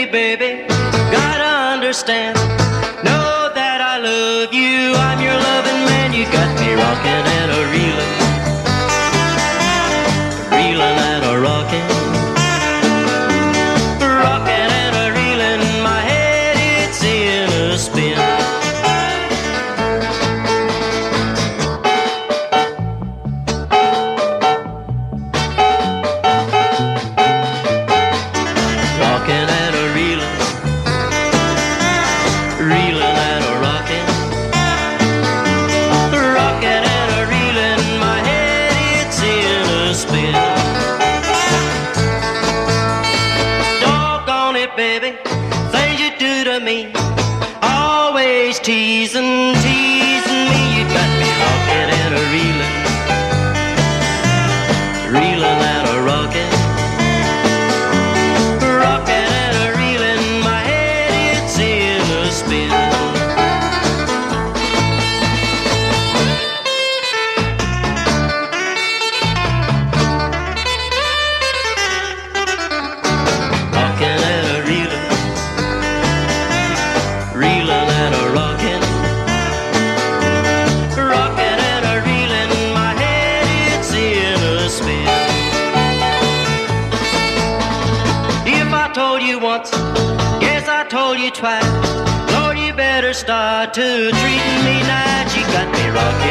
baby, gotta understand. Know that I love you, I'm your loving man. You got me rocking and a reeling, reeling and a rocking, rocking and a reeling. My head it's in a spin. Rocking and a reeling, reeling and a rocking, rocking and a reeling. My head it's in a spin. Doggone it, baby, things you do to me, always teasing, teasing me. You got me rocking and a reeling, reeling and a rocking, rocking and a reeling. My head it's in a spin. Rocking and a reeling, reeling and a rocking, rocking and a reeling. My head it's in a spin. If I told you once, guess I told you twice. Lord, you better start to treating me nice. You got me rocking